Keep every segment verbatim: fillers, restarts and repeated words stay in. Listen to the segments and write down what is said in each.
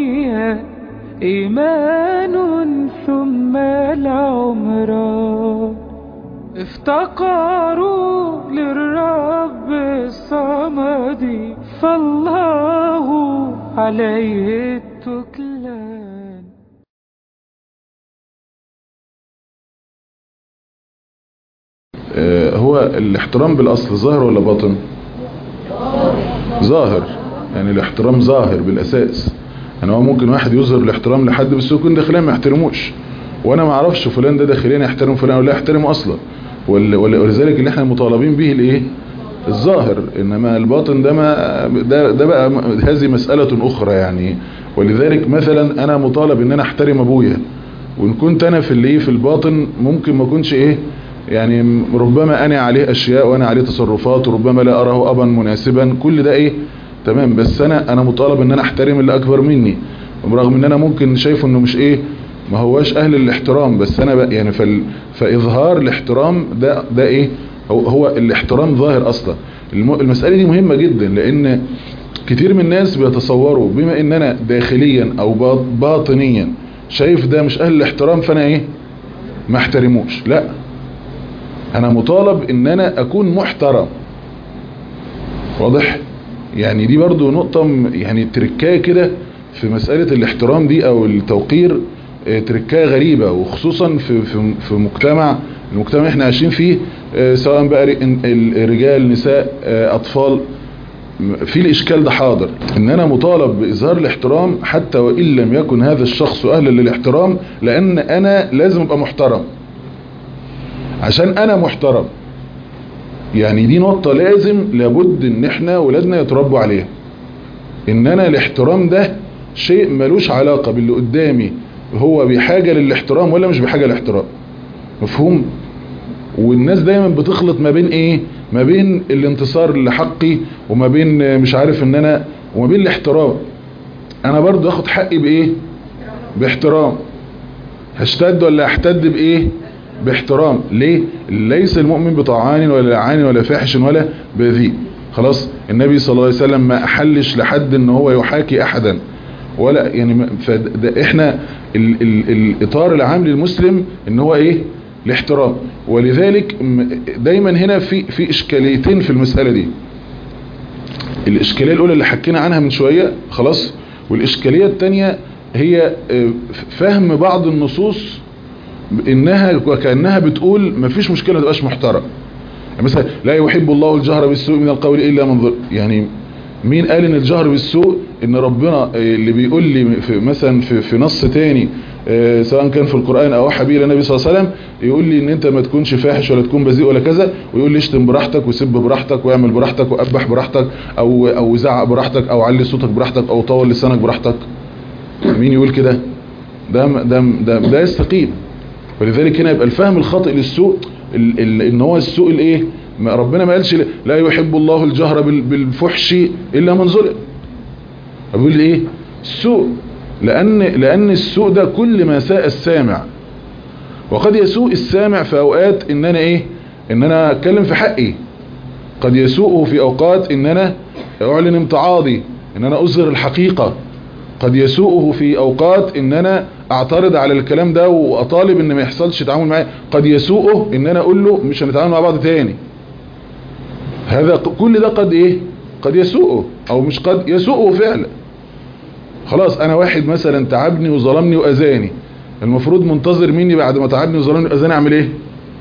فيها إيمان ثم العمران. افتقروا للرب الصمد فالله عليه التكلان. هو الاحترام بالأصل ظاهر ولا باطن؟ ظاهر، يعني الاحترام ظاهر بالأساس. يعني هو ممكن واحد يظهر الاحترام لحد بس يكون داخليا ما يحترموش، وانا ما اعرفش فلان ده داخليا يحترم فلان ولا يحترمه اصلا، ولذلك اللي احنا مطالبين به الايه؟ الظاهر. انما الباطن ده ما ده, ده بقى هذه مسألة اخرى يعني. ولذلك مثلا انا مطالب ان انا احترم ابويا، وان كنت انا في اللي في الباطن ممكن ما اكونش ايه يعني، ربما انا عليه اشياء وانا عليه تصرفات وربما لا اراه ابا مناسبا، كل ده ايه تمام، بس انا انا مطالب ان انا احترم اللي اكبر مني، برغم ان انا ممكن شايفه انه مش ايه ما هواش اهل الاحترام، بس انا بقى يعني فال فاظهار الاحترام ده ده ايه هو, هو الاحترام ظاهر اصلا. المسألة دي مهمة جدا، لان كتير من الناس بيتصوروا بما ان انا داخليا او باطنيا شايف ده مش اهل الاحترام فانا ايه ما احترموش. لا، انا مطالب ان انا اكون محترم. واضح؟ يعني دي برضو نقطة يعني تركاية كده في مسألة الاحترام دي او التوقير، تركاية غريبة، وخصوصا في, في, في مجتمع المجتمع احنا عايشين فيه، سواء بقى رجال نساء اطفال، في الاشكال ده حاضر، ان انا مطالب باظهار الاحترام حتى وان لم يكن هذا الشخص اهلا للاحترام، لان انا لازم ابقى محترم عشان انا محترم. يعني دي نقطة لازم لابد ان احنا ولادنا يتربوا عليها، ان انا الاحترام ده شيء ملوش علاقة باللي قدامي هو بحاجة للاحترام ولا مش بحاجة للاحترام. مفهوم؟ والناس دايما بتخلط ما بين ايه ما بين الانتصار لحقي وما بين مش عارف ان انا وما بين الاحترام. انا برضو اخد حقي بايه باحترام، هشتد ولا احتد بايه باحترام. ليه؟ ليس المؤمن بطعان ولا لعان ولا فاحش ولا بذيء. خلاص، النبي صلى الله عليه وسلم ما احلش لحد ان هو يحاكي احدا ولا يعني، فده احنا ال ال الاطار العام للمسلم ان هو ايه الاحترام. ولذلك دايما هنا في في اشكاليتين في المسألة دي. الاشكالية الاولى اللي حكينا عنها من شوية خلاص، والاشكالية الثانية هي فهم بعض النصوص انها وكأنها بتقول ما فيش مشكلة ما تبقاش محترم. يعني مثلا لا يحب الله الجهر بالسوء من القول الا من ظلم. يعني مين قال ان الجهر بالسوء ان ربنا اللي بيقول لي في مثلا في, في نص تاني سواء كان في القرآن او حبيب النبي صلى الله عليه وسلم يقول لي ان انت ما تكونش فاحش ولا تكون بذيء ولا كذا، ويقول لي اشتم براحتك وسب براحتك واعمل براحتك وابح براحتك او او زعق براحتك او علي صوتك براحتك او طول لسانك براحتك. مين يقول كده؟ ده ده ده, ده يستقيم. ولذلك هنا يبقى الفهم الخاطئ للسوء ال ال ان هو السوء الايه، ربنا ما قالش لا يحب الله الجهر بالفحش الا من ظلم، بيقول ايه السوء، لان لان السوء ده كل ما ساء السامع، وقد يسوء السامع في اوقات ان انا ايه ان انا اتكلم في حقي، قد يسوءه في اوقات ان انا اعلن امتعاضي ان انا اظهر الحقيقة، قد يسوءه في اوقات ان انا اعترض على الكلام ده واطالب ان ما يحصلش تعامل معاه، قد يسوءه ان انا اقول له مش هنتعامل مع بعض تاني. هذا كل ده قد ايه قد يسوءه او مش قد يسوءه فعلا. خلاص انا واحد مثلا تعبني وظلمني واذاني، المفروض منتظر مني بعد ما تعبني وظلمني واذاني اعمل ايه؟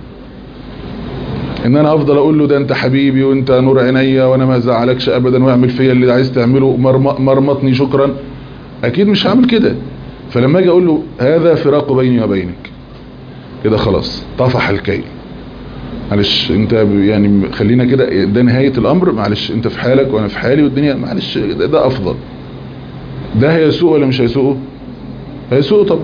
ان انا افضل اقول له ده انت حبيبي وانت نور عينيا وانا ما ازعلكش ابدا واعمل فيا اللي عايز تعمله مرمطني شكرا؟ اكيد مش هعمل كده. فلما اجي اقول له هذا فراق بيني وبينك، كده خلاص طفح الكيل، معلش انت يعني خلينا كده ده نهاية الامر، معلش انت في حالك وانا في حالي والدنيا معلش ده, ده افضل. ده هيسوء ولا مش هيسوءه؟ هيسوء طبعا.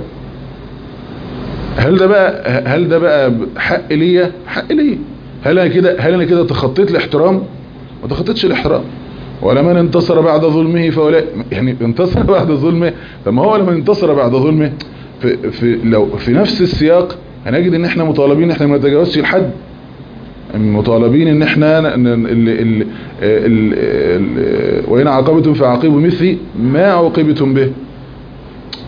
هل ده بقى هل ده بقى حق ليا؟ حق ليا. هل انا كده هل انا كده تخطيت الاحترام؟ ما تخطيتش الاحترام. ولمن انتصر بعد ظلمه فاولئك، يعني انتصر بعد ظلمه. طب ما هو لما انتصر بعد ظلمه في في لو في نفس السياق هنجد ان احنا مطالبين احنا ما نتجاوزش الحد، مطالبين ان احنا ال ال ال وإن عاقبتم فعاقبوا مثل ما عوقبتم به.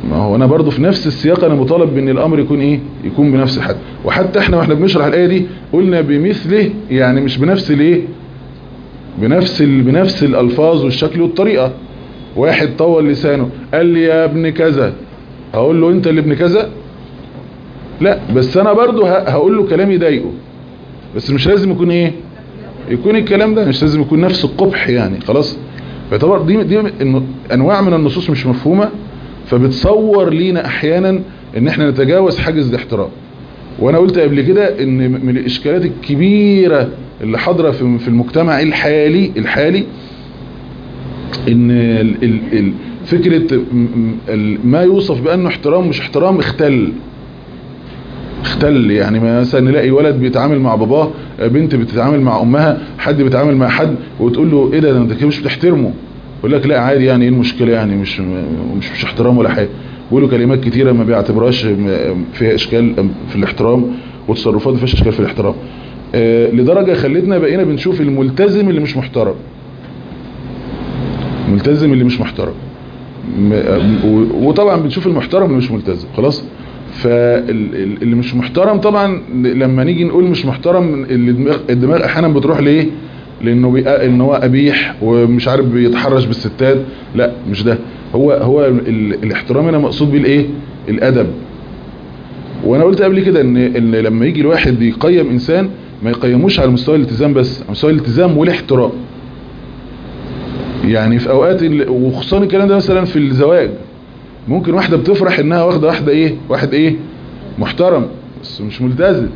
ما هو انا برضو في نفس السياق انا مطالب بان الامر يكون ايه يكون بنفس الحد. وحتى احنا واحنا بنشرح الايه دي قلنا بمثله، يعني مش بنفس الايه بنفس ال... بنفس الالفاظ والشكل والطريقه. واحد طول لسانه قال لي يا ابن كذا، هقول له انت اللي ابن كذا؟ لا، بس انا برضو ه... هقول له كلام يضايقه، بس مش لازم يكون ايه يكون الكلام ده مش لازم يكون نفس القبح يعني. خلاص، فيعتبر دي دي انواع من النصوص مش مفهومه، فبتصور لينا احيانا ان احنا نتجاوز حاجز الاحترام. وانا قلت قبل كده ان من الاشكالات الكبيره اللي حاضره في في المجتمع الحالي الحالي ان ال ال ال فكره ما يوصف بانه احترام مش احترام اختل اختل يعني مثلا نلاقي ولد بيتعامل مع باباه، بنت بتتعامل مع امها، حد بيتعامل مع حد، وتقول له ايه ده انت كده مش بتحترمه، يقول لك لا عادي يعني ايه المشكله يعني مش مش مش احترام ولا حاجه. بيقولوا كلمات كتيره ما بيعتبرهاش فيها اشكال في الاحترام، وتصرفات ما فيهاش اشكال في الاحترام، آه لدرجه خلتنا بقينا بنشوف الملتزم اللي مش محترم، الملتزم اللي مش محترم، وطبعا بنشوف المحترم اللي مش ملتزم. خلاص، فاللي مش محترم طبعا لما نيجي نقول مش محترم الدماغ, الدماغ احيانا بتروح ليه لانه بيقى ان هو قبيح ومش عارف بيتحرش بالستات. لا مش ده، هو هو الاحترام هنا مقصود بيه الايه الادب. وانا قلت قبل كده ان ان لما يجي الواحد يقيم انسان ما يقيموش على مستوى الالتزام بس، على مستوى الالتزام والاحترام. يعني في اوقات وخصوصا الكلام ده مثلا في الزواج، ممكن واحدة بتفرح انها واخدة واحدة ايه واحد ايه محترم بس مش ملتزم،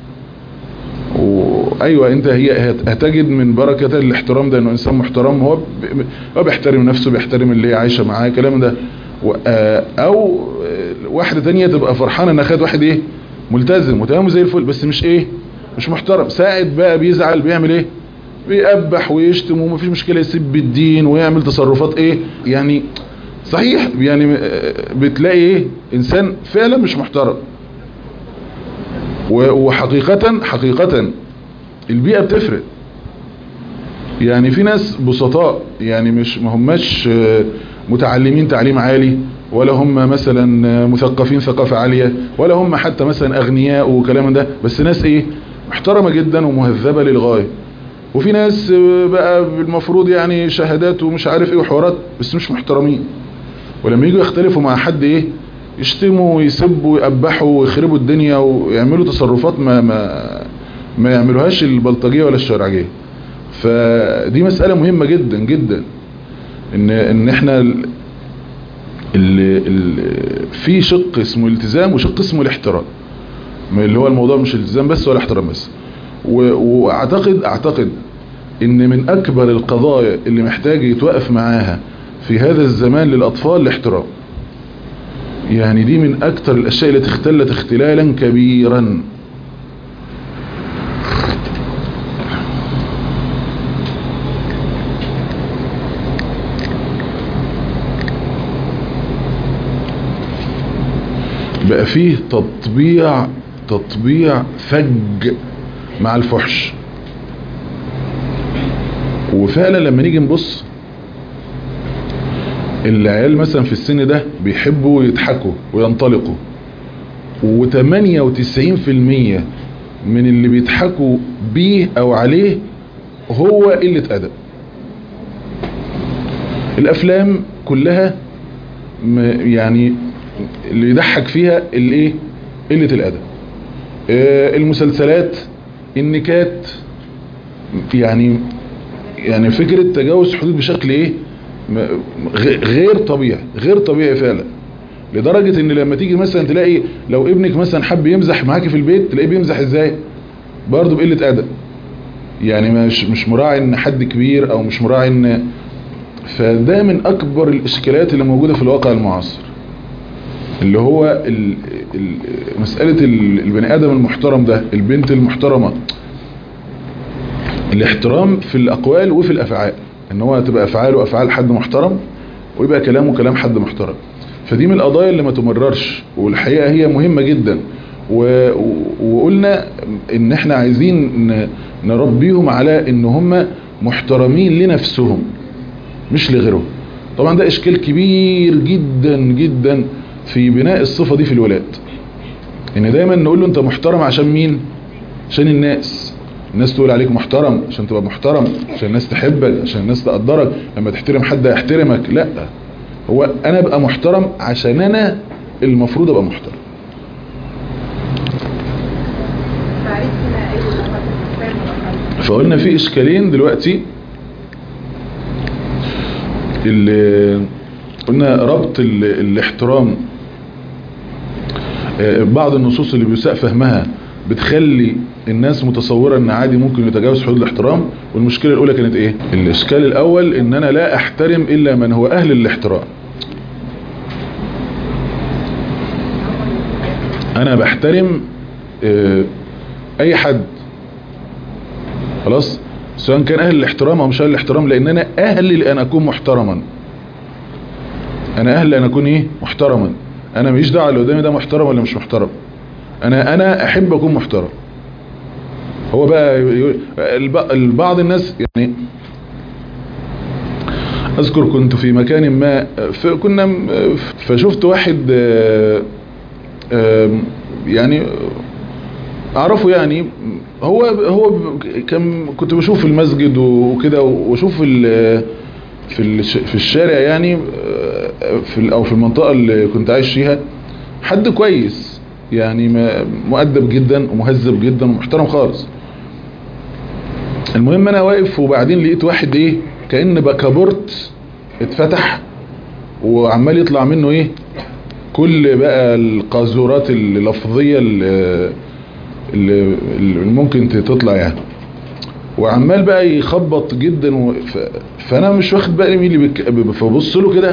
وايوه انت هي هتجد من بركة الاحترام ده انه انسان محترم، هو هو بيحترم نفسه، بيحترم اللي هي عايشة معاه الكلام ده. او واحدة تانية تبقى فرحانة انها خدت واحد ايه ملتزم وتمام زي الفل بس مش ايه مش محترم، ساعد بقى بيزعل بيعمل ايه بيقبح ويشتم ومفيش مشكلة يسب الدين ويعمل تصرفات ايه يعني صحيح، يعني بتلاقي ايه انسان فعلا مش محترم. وحقيقة حقيقة البيئة بتفرق، يعني في ناس بسطاء يعني مش ما هماش متعلمين تعليم عالي، ولا هم مثلا مثقفين ثقافة عالية، ولا هم حتى مثلا اغنياء وكلام ده، بس ناس ايه محترمة جدا ومهذبة للغاية. وفي ناس بقى المفروض يعني شهادات ومش عارف ايه وحوارات بس مش محترمين، ولما يجوا يختلفوا مع حد ايه يشتموا ويسبوا ويقبحوا ويخربوا الدنيا ويعملوا تصرفات ما ما ما يعملوهاش البلطجيه ولا الشرعيه. فدي مسألة مهمة جدا جدا ان ان احنا ال ال في شق اسمه الالتزام وشق اسمه الاحترام، اللي هو الموضوع مش الالتزام بس ولا احترام بس. واعتقد اعتقد ان من اكبر القضايا اللي محتاج يتوقف معاها في هذا الزمان للاطفال الاحترام، يعني دي من اكتر الاشياء التي اختلت اختلالا كبيرا. بقى فيه تطبيع تطبيع فج مع الفحش، وفعلا لما نيجي نبص العيال مثلا في السن ده بيحبوا يضحكوا وينطلقوا، وثمانية وتسعين في المية من اللي بيضحكوا بيه او عليه هو قلة ادب. الافلام كلها يعني اللي يضحك فيها الايه قلة الادب، المسلسلات النكات، يعني يعني فكرة تجاوز حدود بشكل ايه غير طبيعي غير طبيعي فعلا، لدرجة ان لما تيجي مثلا تلاقي لو ابنك مثلا حب يمزح معاكي في البيت تلاقيه بيمزح ازاي برضه بقلة ادب، يعني مش مش مراعي ان حد كبير او مش مراعي ان. فده من اكبر الاشكالات اللي موجودة في الواقع المعاصر، اللي هو ال ال مسألة البني ادم المحترم ده، البنت المحترمة، الاحترام في الاقوال وفي الافعال، ان هو تبقى افعاله افعال حد محترم ويبقى كلامه كلام حد محترم. فدي من القضايا اللي ما تمررش، والحقيقة هي مهمة جدا. وقلنا ان احنا عايزين نربيهم على ان هم محترمين لنفسهم مش لغيرهم. طبعا ده اشكال كبير جدا جدا في بناء الصفة دي في الولاد، ان دايما نقول له انت محترم عشان مين؟ عشان الناس الناس تقول عليك محترم، عشان تبقى محترم، عشان الناس تحبك، عشان الناس تقدرك، لما تحترم حد يحترمك. لا، هو انا ابقى محترم عشان انا المفروض ابقى محترم. فقلنا في اشكالين دلوقتي، اللي قلنا ربط ال... الاحترام، بعض النصوص اللي بيساء فهمها بتخلي الناس متصورة ان عادي ممكن يتجاوز حدود الاحترام. والمشكلة الاولى كانت ايه؟ الاشكال الاول ان انا لا احترم الا من هو اهل الاحترام. انا بحترم اي حد خلاص، سواء كان اهل الاحترام او مش اهل الاحترام، لان انا اهل لان اكون محترما. انا اهل لان اكون ايه؟ محترما. انا ماليش دعوه اللي قدامي ده محترم ولا مش محترم، انا انا احب اكون محترم. هو بقى البعض الناس يعني، اذكر كنت في مكان ما كنا فشفت واحد يعني اعرفه، يعني هو هو كان كنت بشوف في المسجد وكده، واشوف في في في الشارع يعني في او في المنطقه اللي كنت عايش فيها حد كويس يعني، مؤدب جدا ومهذب جدا ومحترم خالص. المهم انا واقف وبعدين لقيت واحد ايه كأن بكابورت اتفتح وعمال يطلع منه ايه كل بقى القاذورات اللفظيه اللي, اللي ممكن تطلع يعني، وعمال بقى يخبط جدا و... ف... فانا مش واخد بالي مين اللي بك... فبص له كده،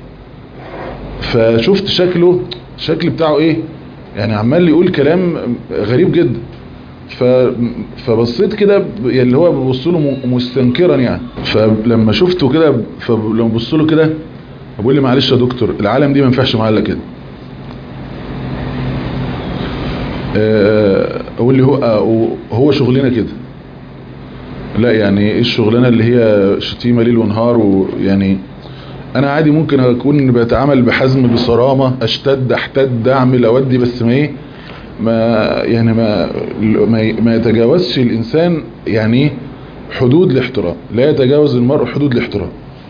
فشفت شكله الشكل بتاعه ايه يعني، عمال يقول كلام غريب جدا. ف... فبصيت كده اللي هو ببص له مستنكرا يعني، فلما شفته كده فلما ببص له كده بقول لي معلش يا دكتور العالم دي ما ينفعش معاها الا كده. اقول لي هو هو شغلنا كده؟ لا يعني ايه الشغلانه اللي هي شتيمه ليل ونهار؟ ويعني انا عادي ممكن اكون بتعامل بحزم بصرامه، اشتد احتد اعمل اودي، بس ما ايه ما يعني ما ما يتجاوزش الانسان يعني حدود الاحترام. لا يتجاوز المرء حدود الاحترام.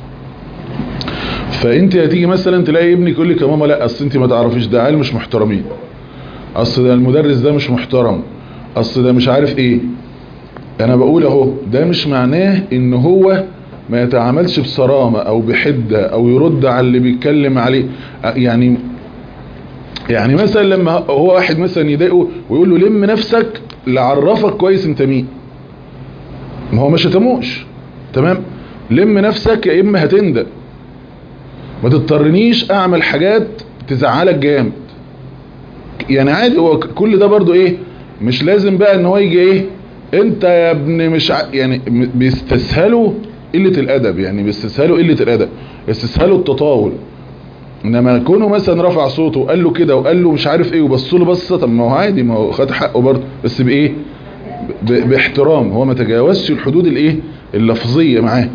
فانت هتيجي مثلا تلاقي ابنك يقول لك يا ماما لا اصل انت ما تعرفيش ده عيال مش محترمين، اصل ده المدرس ده مش محترم، اصل ده مش عارف ايه. انا بقول اهو ده مش معناه ان هو ما يتعاملش بصرامة او بحدة او يرد على اللي بيتكلم عليه. يعني يعني مثلا لما هو واحد مثلا يضايقه ويقول له لم نفسك لعرفك كويس انت مين، ما هو ما شتموش تمام، لم نفسك يا اما هتندم، ما تضطرنيش اعمل حاجات تزعلك جامد يعني عادي. هو كل ده برضو ايه مش لازم بقى ان هو يجي ايه انت يا ابن مش ع... يعني بيستسهلوا قلة الادب، يعني بيستسهلوا قلة الادب، بيستسهلوا التطاول. انما كونه مثلا رفع صوته وقال له كده وقال له مش عارف ايه وبص له بصه، طب ما هو عادي، ما هو خد حقه برضه، بس بايه ب... باحترام. هو ما تجاوزش الحدود الايه اللفظيه معاه.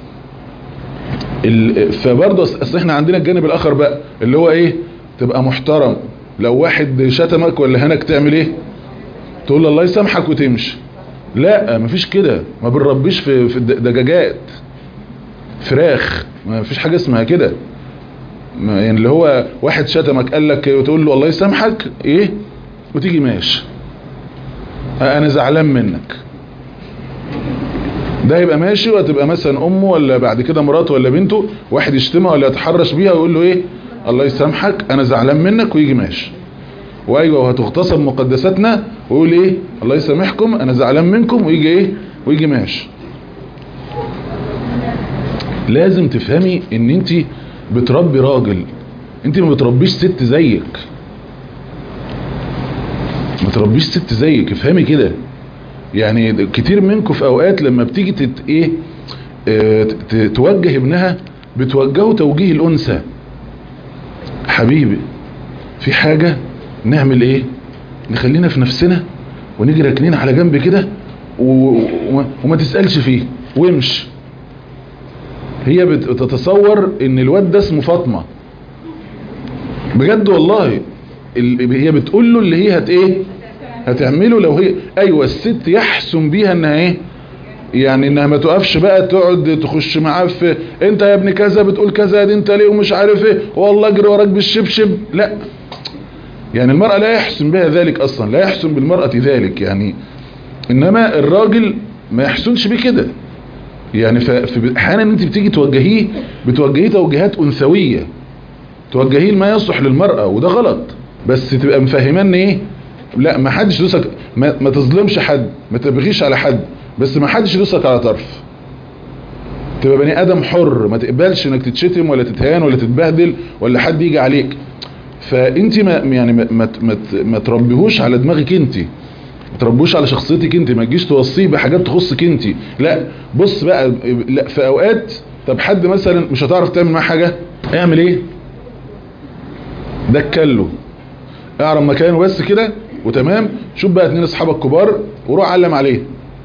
ال... فبرضه اصل احنا عندنا الجانب الاخر بقى اللي هو ايه تبقى محترم. لو واحد شتمك ولا هناك تعمل ايه؟ تقول له الله يسامحك وتمشي. لا مفيش كده، ما بنربيش في في دجاجات فراخ، ما فيش حاجه اسمها كده. يعني اللي هو واحد شتمك قال لك وتقول له الله يسامحك ايه وتيجي ماشي، انا زعلان منك، ده يبقى ماشي. وهتبقى مثلا امه ولا بعد كده مراته ولا بنته واحد يشتمها ولا يتحرش بيها ويقول له ايه الله يسامحك انا زعلان منك ويجي ماشي. وايوه وهتغتصب مقدساتنا ويقول ايه الله يسامحكم انا زعلان منكم ويجي ايه ويجي ماشي. لازم تفهمي ان انت بتربي راجل، انت ما بتربيش ست زيك، ما تربيش ست زيك، افهمي كده. يعني كتير منكم في اوقات لما بتيجي تت ايه اه توجه ابنها بتوجهه توجيه الانثى. حبيبي في حاجة نعمل ايه نخلينا في نفسنا ونيجي راكنين على جنب كده وما تسألش فيه وامشي. هي بتتصور ان الواد ده اسمه فاطمة، بجد والله. هي بتقول له اللي هي هت ايه هتعمله لو هي ايوه الست يحسن بيها انها ايه يعني انها ما توقفش بقى تقعد تخش معاه في انت يا ابن كذا بتقول كذا دي انت ليه ومش عارف ايه والله اجري وراك بالشبشب. لا يعني المرأة لا يحسن بها ذلك اصلا، لا يحسن بالمرأة ذلك يعني. انما الراجل ما يحسنش بيه كده يعني. في احيانا انت بتيجي توجهيه بتوجهيه توجيهات انثويه، توجهيه ما يصلح للمرأة وده غلط. بس تبقى مفهمان ايه لا ما حدش يدوسك، ما, ما تظلمش حد، ما تبغيش على حد، بس ما حدش يدوسك على طرف. تبقى بني ادم حر، ما تقبلش انك تتشتم ولا تتهان ولا تتبهدل ولا حد يجي عليك. فانت ما يعني ما, ما, ما, ما تربيهوش على دماغك انت، ما تربوش على شخصيتك انت، ما تجيش توصيه بحاجات تخصك انت. لا بص بقى، لا في اوقات طب حد مثلا مش هتعرف تعمل معاه حاجه، اعمل ايه؟ دكله، اعرف مكانه بس كده وتمام. شوف بقى اتنين اصحابك كبار وروح علم عليه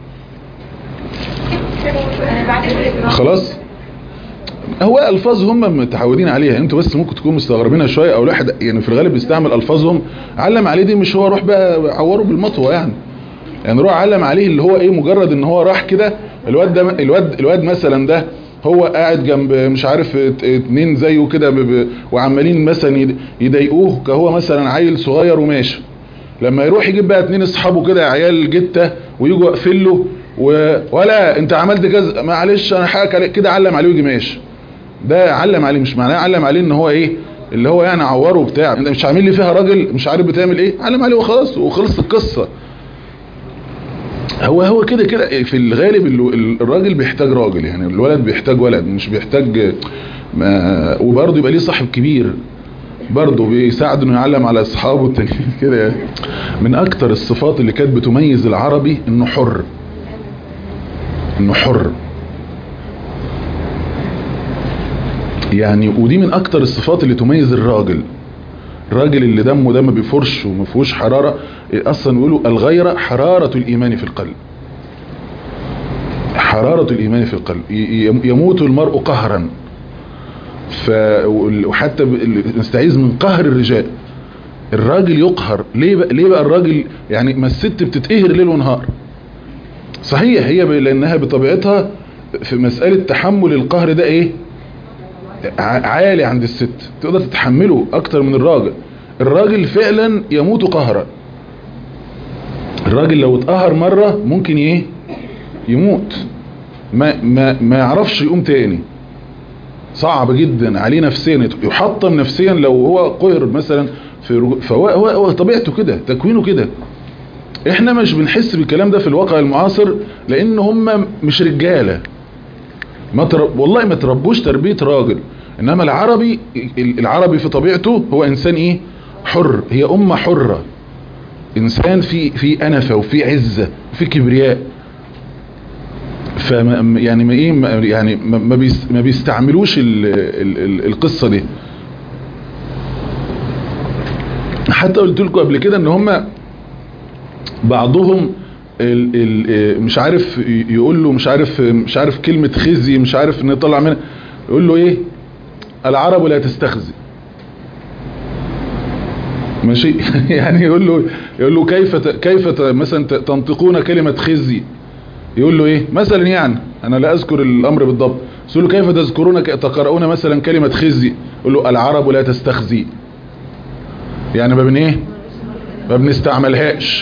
خلاص. هو الفاظ هم متعودين عليها، انتوا بس ممكن تكونوا مستغربينها شويه، او الواحد يعني في الغالب بيستعمل الفاظهم. علم عليه دي مش هو روح بقى عوره بالمطوه يعني، يعني روح علم عليه اللي هو ايه، مجرد ان هو راح كده. الواد ده الواد الواد مثلا ده هو قاعد جنب مش عارف اتنين زيه كده وعمالين مثلا يضايقوه كهو مثلا عيل صغير وماشي. لما يروح يجيب بقى اتنين اصحابه كده عيال جته ويجوا واقفين له ولا انت عملت كذا معلش انا حقك عليك كده، علم عليه ويجي ماشي. ده علم عليه مش معناه علم عليه ان هو ايه اللي هو يعني عوره بتاع. انت مش عامل لي فيها راجل مش عارف بتعمل ايه، علم عليه وخلاص وخلصت القصه. هو هو كده كده في الغالب الراجل بيحتاج راجل يعني، الولد بيحتاج ولد مش بيحتاج ما. وبرضه يبقى ليه صاحب كبير برضه بيساعده انه يعلم على اصحابه التانيين كده يعني. من اكتر الصفات اللي كانت بتميز العربي انه حر، انه حر يعني. ودي من اكتر الصفات اللي تميز الراجل. الراجل اللي دمه ده ما بيفرش وما فيهوش حراره. اصلا يقولوا الغيره حراره الايمان في القلب، حراره الايمان في القلب. يموت المرء قهرا. ف وحتى نستعيذ من قهر الرجال. الراجل يقهر ليه بقى؟ ليه بقى الراجل يعني ما الست بتتقهر ليل ونهار صحيح، هي لانها بطبيعتها في مساله تحمل القهر ده ايه عالي عند الست، تقدر تتحمله اكتر من الراجل. الراجل فعلا يموت قهرا. الراجل لو اتقهر مرة ممكن ايه يموت، ما, ما, ما يعرفش يقوم تاني. صعب جدا عليه نفسيا، يحطم نفسيا لو هو قهر مثلا في. فهو هو, هو طبيعته كده، تكوينه كده. احنا مش بنحس بالكلام ده في الواقع المعاصر لان هم مش رجاله، ما ترب والله ما تربوش تربيه راجل. انما العربي العربي في طبيعته هو انسان ايه حر. هي امه حره، انسان في في انفه وفي عزه وفي كبرياء. ف يعني ما ايه يعني ما ما بيستعملوش ال ال ال القصه دي. حتى قلت لكم قبل كده ان هم بعضهم ال ال مش عارف يقول له مش عارف مش عارف كلمه خزي مش عارف نطلع منها، يقول له ايه العرب لا تستخزي ماشي. يعني يقول له يقول له كيف كيف مثلا تنطقون كلمه خزي، يقول له ايه مثلا يعني انا لا اذكر الامر بالضبط، يقول له كيف تذكرون تقرؤون مثلا كلمه خزي، يقول له العرب لا تستخزي. يعني ما بن ايه ما بنستعملهاش،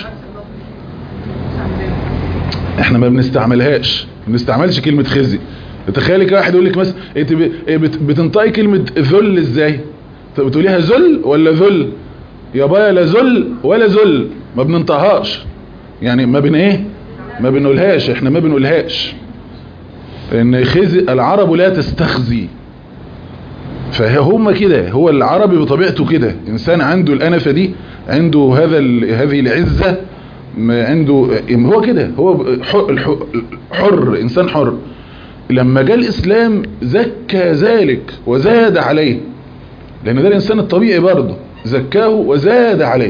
احنا ما بنستعملهاش ما بنستعملش كلمه خزي. تخيلي كده واحد يقول لك مثلا انت بتنطقي كلمه ذل ازاي؟ بتقوليها ذل ولا ذل؟ يا بايا لا ذل ولا ذل، ما بننطقهاش يعني، ما بن ايه ما بنقولهاش، احنا ما بنقولهاش. ان خزي العرب لا تستخزي. فهم كده، هو العربي بطبيعته كده انسان عنده الانفه دي، عنده هذا هذه العزه، عنده هو كده، هو حر، انسان حر. لما جاء الاسلام زكى ذلك وزاد عليه، لان ده الانسان الطبيعي برضه زكاه وزاد عليه.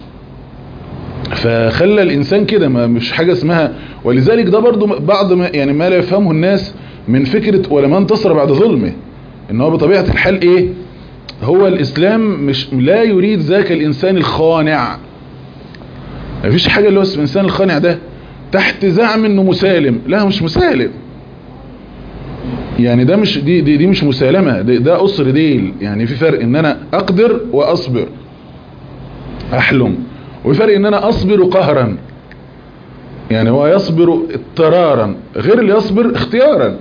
فخلى الانسان كده، ما مش حاجه اسمها. ولذلك ده برضه بعض ما يعني ما لا يفهمه الناس من فكره ولما انتصر بعد ظلمه، ان هو بطبيعه الحال ايه هو الاسلام مش لا يريد ذاك الانسان الخانع. مفيش حاجة اللي هو اسم الانسان الخانع ده تحت زعم انه مسالم. لا مش مسالم، يعني ده مش دي دي, دي مش مسالمة، ده, ده قصر ديل. يعني في فرق ان انا اقدر واصبر احلم، وفي فرق ان انا اصبر قهرا. يعني هو يصبر اضطرارا غير اللي يصبر اختيارا.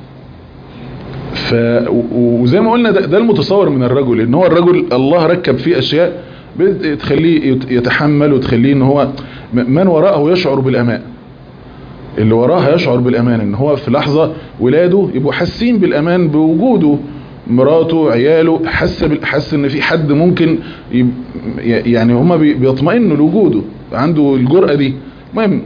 ف وزي ما قلنا ده, ده المتصور من الرجل، ان هو الرجل الله ركب فيه اشياء بتخليه يتحمل وتخليه ان هو من وراءه يشعر بالامان. اللي وراها يشعر بالامان، ان هو في لحظة ولاده يبقوا حاسين بالامان بوجوده، مراته عياله حس حس ان في حد ممكن يب... يعني هما بيطمئنوا لوجوده، عنده الجرأة دي. المهم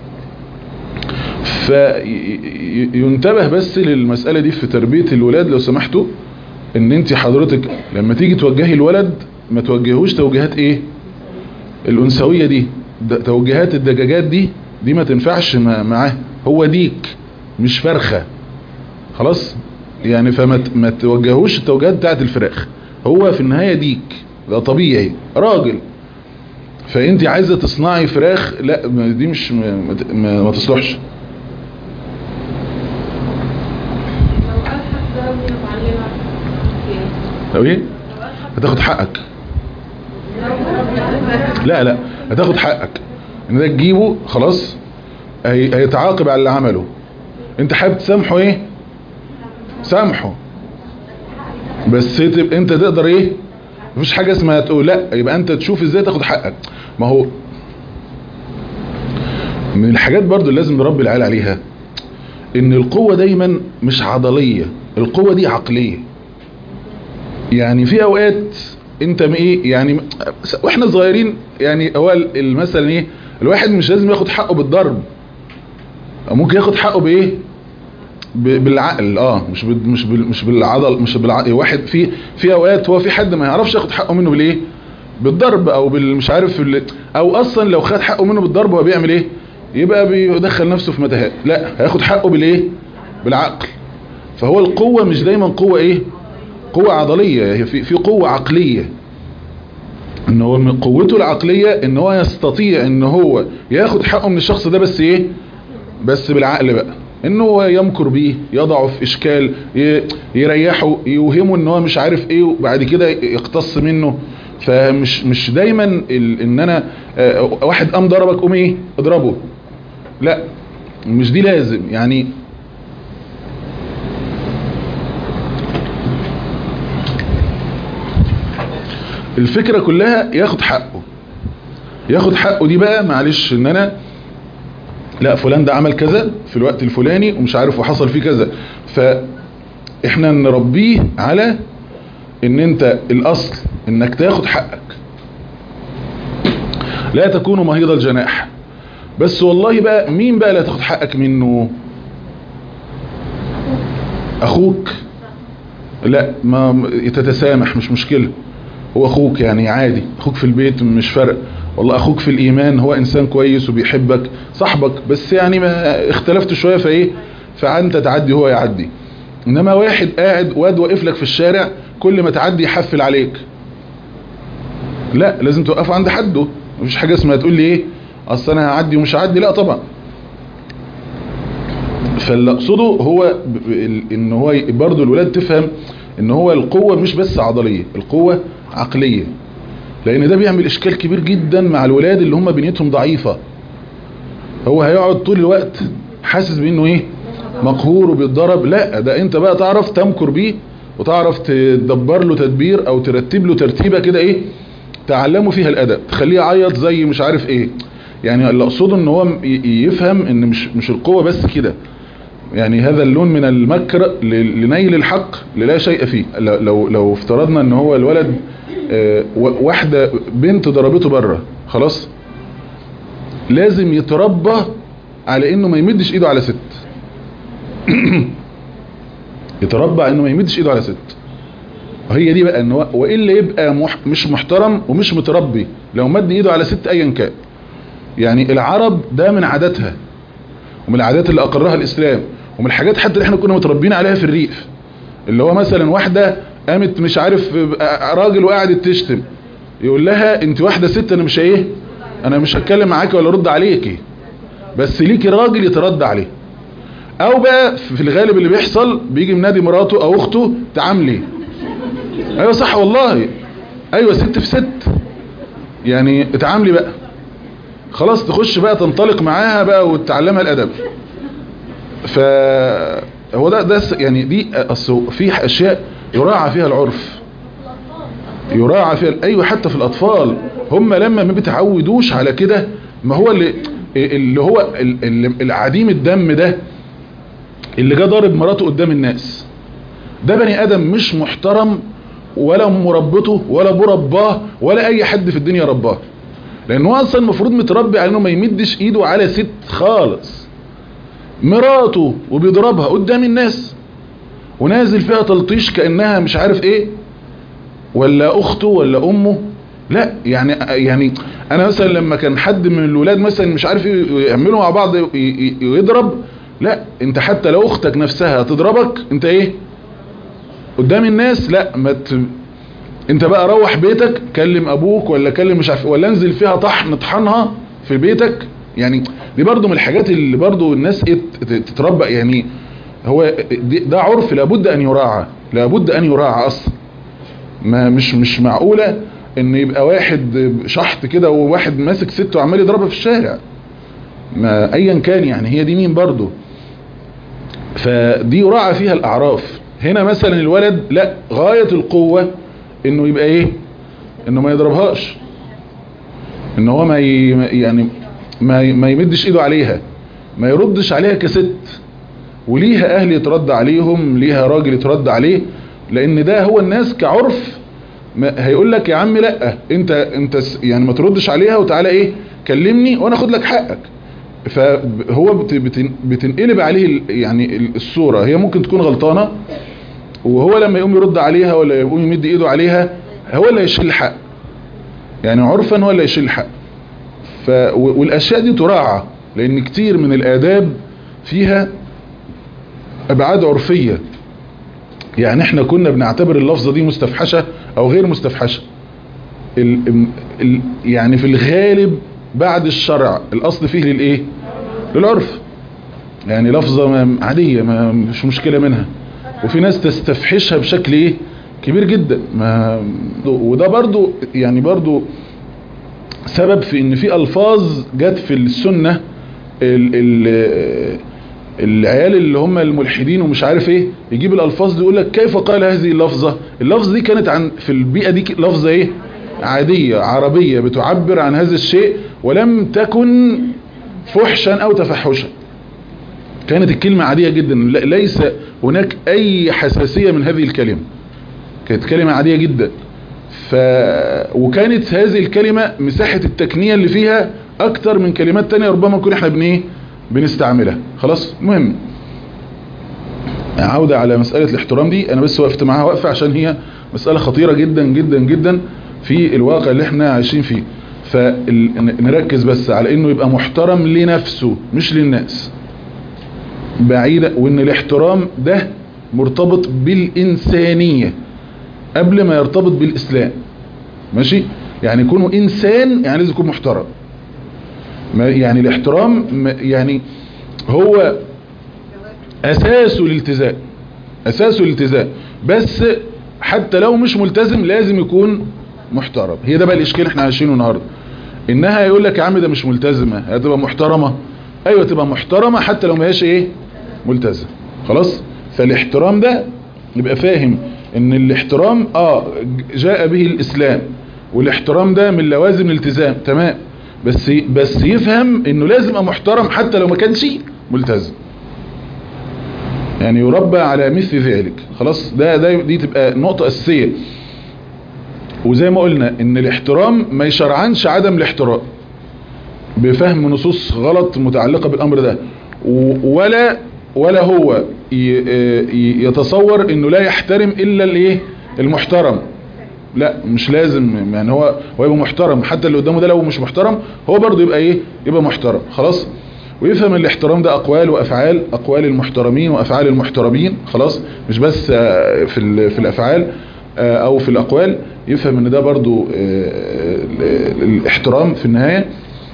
فينتبه بس للمسألة دي في تربية الولاد لو سمحتوا، ان انت حضرتك لما تيجي توجهي الولد ما توجهوش توجيهات ايه الانثوية دي، توجيهات الدجاجات دي دي ما تنفعش معاه. هو ديك مش فرخة خلاص، يعني فما ما توجهوش التوجيهات بتاعت الفراخ. هو في النهاية ديك، ده طبيعي راجل. فانت عايزة تصنعي فراخ، لا دي مش ما, ما, ما تصلحش. لو ايه هتاخد حقك، لا لا هتاخد حقك ان ده تجيبه خلاص، هي هيتعاقب على اللي عمله. انت حابب تسامحه ايه سامحه، بس تبقى انت تقدر ايه، مفيش حاجة اسمها تقول لا، يبقى انت تشوف ازاي تاخد حقك. ما هو من الحاجات برضو اللي لازم نربي العيال عليها ان القوة دايما مش عضلية، القوة دي عقلية. يعني في اوقات انت ايه يعني واحنا صغيرين، يعني هو المثل ايه، الواحد مش لازم ياخد حقه بالضرب، ممكن ياخد حقه بايه بالعقل. اه مش بال مش بال مش بالعضل، مش بالعقل. واحد في في اوقات هو في حد ما يعرفش ياخد حقه منه بالايه بالضرب او بالمش عارف، او اصلا لو خد حقه منه بالضرب هو بيعمل ايه، يبقى بيدخل نفسه في متاهات. لا هياخد حقه بالايه بالعقل. فهو القوة مش دايما قوة ايه قوة عضلية، هي في في قوة عقلية، ان هو من قوته العقلية ان هو يستطيع ان هو ياخد حقه من الشخص ده، بس ايه بس بالعقل بقى، انه هو يمكر بيه، يضعه في اشكال، يريحه، يوهمه ان هو مش عارف ايه، وبعد كده يقتص منه. فمش مش دايما ان انا واحد قام ضربك قوم ايه اضربه، لا مش دي لازم. يعني الفكرة كلها ياخد حقه، ياخد حقه دي بقى معلش، ان انا لا فلان ده عمل كذا في الوقت الفلاني ومش عارف وحصل فيه كذا، فاحنا نربيه على ان انت الاصل انك تاخد حقك، لا تكون مهيض الجناح. بس والله بقى مين بقى لا تاخد حقك منه؟ اخوك لا ما تتسامح مش مشكلة، هو اخوك يعني عادي، اخوك في البيت مش فرق والله، اخوك في الايمان هو انسان كويس وبيحبك صاحبك، بس يعني ما اختلفت شوية فايه فانت تعدي هو يعدي. انما واحد قاعد واد واقف لك في الشارع كل ما تعدي يحفل عليك، لا لازم توقف عند حده. مفيش حاجة اسمها تقول لي ايه اصل انا هعدي ومش هعدي، لا طبعا. فاللي اقصده هو ان هو برضو الولاد تفهم ان هو القوة مش بس عضلية، القوة عقلية. لان ده بيعمل اشكال كبير جدا مع الولاد اللي هم بنيتهم ضعيفة. هو هيقعد طول الوقت حاسس بانه ايه مقهور وبيتضرب، لا ده انت بقى تعرف تمكر بيه وتعرف تدبر له تدبير او ترتب له ترتيبة كده ايه تعلمه فيها الادب، تخليه يعيط زي مش عارف ايه. يعني اللي اقصده ان هو يفهم ان مش مش القوة بس كده، يعني هذا اللون من المكر لنيل الحق لا شيء فيه. لو لو افترضنا ان هو الولد واحدة بنت ضربته بره خلاص، لازم يتربى على انه ما يمدش ايده على ست يتربى انه ما يمدش ايده على ست. وهي دي بقى ان هو والا يبقى مح مش محترم ومش متربي لو مد ايده على ست ايا كان. يعني العرب ده من عاداتها ومن العادات اللي اقرها الاسلام، ومن الحاجات حتى اللي احنا كنا متربيين عليها في الريف، اللي هو مثلا واحدة قامت مش عارف راجل وقعدت تشتم، يقول لها انت واحدة ست انا مش ايه انا مش هتكلم معاكي ولا ارد عليكي، بس ليكي راجل يترد عليه. او بقى في الغالب اللي بيحصل بيجي منادي مراته او اخته تعاملي. ايوه صح والله، ايوه ست في ست، يعني اتعاملي بقى خلاص، تخش بقى تنطلق معاها بقى وتعلمها الادب. فهو ده ده يعني دي في اشياء يراعى فيها العرف، يراعى فيها ايوه حتى في الاطفال، هم لما ما بيتعودوش على كده، ما هو اللي اللي هو العديم الدم ده اللي جه ضارب مراته قدام الناس، ده بني ادم مش محترم، ولا مربطه ولا مرباه ولا اي حد في الدنيا رباه، لانه اصلا المفروض متربي على انه ما يمدش ايده على ست خالص. مراته وبيضربها قدام الناس ونازل فيها تلطيش كانها مش عارف ايه، ولا اخته ولا امه. لا يعني يعني انا مثلا لما كان حد من الولاد مثلا مش عارف يعملوا مع بعض يضرب، لا انت حتى لو اختك نفسها تضربك انت ايه قدام الناس، لا ما ت... انت بقى روح بيتك كلم ابوك ولا كلم مش عارف ولا انزل فيها طحن طحنها في بيتك. يعني دي برضو من الحاجات اللي برضو الناس تتربى، يعني هو ده عرف لابد ان يراعى، لابد ان يراعى اصلا. ما مش مش معقولة ان يبقى واحد شحط كده وواحد ماسك ست وعمال يضربها في الشارع، ما ايا كان يعني هي دي مين برضو. فدي يراعى فيها الاعراف. هنا مثلا الولد لا غاية القوة انه يبقى ايه، انه ما يضربهاش، ان هو ما ي... يعني ما, ما يمدش ايده عليها، ما يردش عليها كست، وليها اهل يترد عليهم، ليها راجل يترد عليه، لان ده هو الناس كعرف هيقول لك يا عم لا انت انت يعني ما تردش عليها وتعالى ايه كلمني وانا اخد لك حقك. فهو بتنقلب عليه يعني الصورة، هي ممكن تكون غلطانة وهو لما يقوم يرد عليها ولا يقوم يمد ايده عليها هو اللي يشيل الحق، يعني عرفا هو اللي يشيل الحق. ف والاشياء دي تراعى، لان كتير من الاداب فيها ابعاد عرفية، يعني احنا كنا بنعتبر اللفظة دي مستفحشة او غير مستفحشة. ال ال يعني في الغالب بعد الشرع الاصل فيه للايه، للعرف، يعني لفظة عادية ما مش مشكلة منها، وفي ناس تستفحشها بشكل ايه كبير جدا. ما وده برضو يعني برضو سبب في ان في الفاظ جت في السنة، ال ال العيال اللي هم الملحدين ومش عارف ايه يجيب الالفاظ دي يقول لك كيف قال هذه اللفظة. اللفظة دي كانت عن في البيئة دي لفظة ايه عادية عربية بتعبر عن هذا الشيء، ولم تكن فحشا او تفحشا، كانت الكلمة عادية جدا، ليس هناك اي حساسية من هذه الكلمة، كانت كلمة عادية جدا. ف... وكانت هذه الكلمة مساحة التكنية اللي فيها اكتر من كلمات تانية ربما نكون احنا بنيه بنستعملها. خلاص مهم، عودة على مسألة الاحترام دي، انا بس وقفت معاها وقفة عشان هي مسألة خطيرة جدا جدا جدا في الواقع اللي احنا عايشين فيه. فنركز بس على انه يبقى محترم لنفسه مش للناس بعيدة، وان الاحترام ده مرتبط بالإنسانية قبل ما يرتبط بالإسلام. ماشي، يعني يكونوا إنسان يعني لازم يكون محترم. يعني الاحترام يعني هو أساسه الالتزام، أساسه الالتزام، بس حتى لو مش ملتزم لازم يكون محترم. هي ده بقى الإشكال احنا عايشينه النهاردة، إنها يقول لك يا عم ده مش ملتزمة هتبقى محترمة. أيوة تبقى محترمة حتى لو ما هيش إيه ملتزم. خلاص، فالاحترام ده يبقى فاهم ان الاحترام اه جاء به الاسلام، والاحترام ده من لوازم الالتزام تمام، بس بس يفهم انه لازم يبقى محترم حتى لو ما كانش ملتزم، يعني يربى على مثل ذلك. خلاص، ده ده دي تبقى نقطة اساسية. وزي ما قلنا ان الاحترام ما يشرعنش عدم الاحترام بفهم نصوص غلط متعلقة بالامر ده، ولا ولا هو يتصور انه لا يحترم الا الايه المحترم. لا مش لازم، يعني هو هو يبقى محترم حتى اللي قدامه ده لو مش محترم هو برضه يبقى ايه يبقى محترم. خلاص، ويفهم الاحترام ده اقوال وافعال، اقوال المحترمين وافعال المحترمين. خلاص، مش بس في في الافعال. او في الاقوال، يفهم ان ده برضو الاحترام في النهاية،